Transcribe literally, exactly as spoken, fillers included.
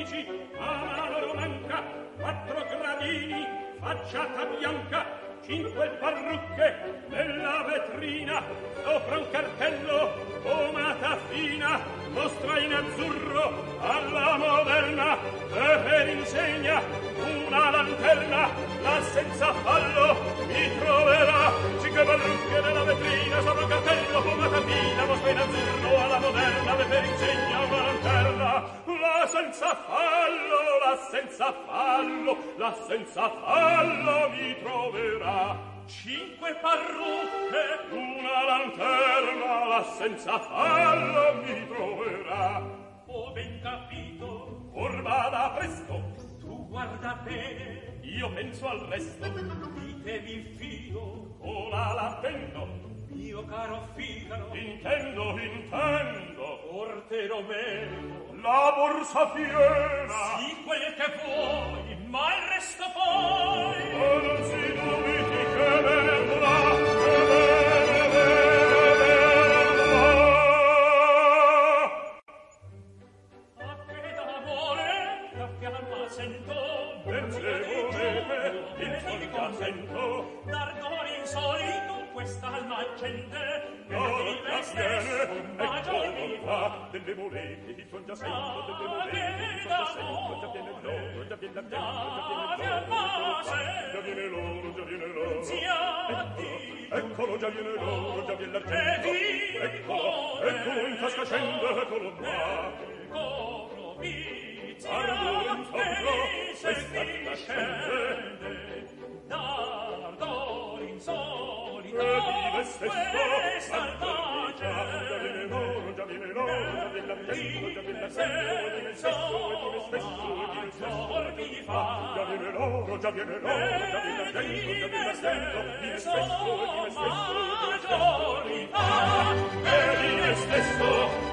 undici, a mano manca, quattro gradini, facciata bianca, cinque parrucche nella vetrina, sopra un cartello, pomata fina, mostra in azzurro alla moderna, e per insegna una lanterna, la senza fallo mi troverà. Cinque parrucche nella vetrina, sopra un cartello, pomata fina, mostra in azzurro alla moderna, e per insegna una lanterna, la senza fallo, la senza fallo, la senza fallo mi troverà. Cinque parrucche, una lanterna, la senza fallo mi troverà. Ho ben capito, or vada presto, tu guarda bene, io penso al resto. Ditevi il fio, ora l'attendo, mio caro Figaro. Intendo, intendo, or te lo meno, la borsa piena. Sì, quel che vuoi, ma il resto poi. Oh, non si dubiti che verrà, che verrà, verrà. A che d'amore la fiamma sento, vencevole, il sol già sento, d'ardore insolito questa alma accende, che di me stesso bacio mi fa. Delle monete, il sol già sento, delle monete, il sol già sento, già viene l'oro, già viene la fiamma, già viene l'oro, già viene l'oro, eccolo, già viene l'oro, già viene l'argento, eccolo, eccolo in tasca scende, eccolo qua. Eccolo, vizia, e si scende, d'ardore insolito, questa alma già viene l'oro, già viene l'oro, già viene l'argento, già viene l'argento, maggior mi fa. Già viene l'oro, già viene l'oro, già viene l'argento, già viene l'argento, viene spesso, viene spesso, maggior mi fa. E di me stesso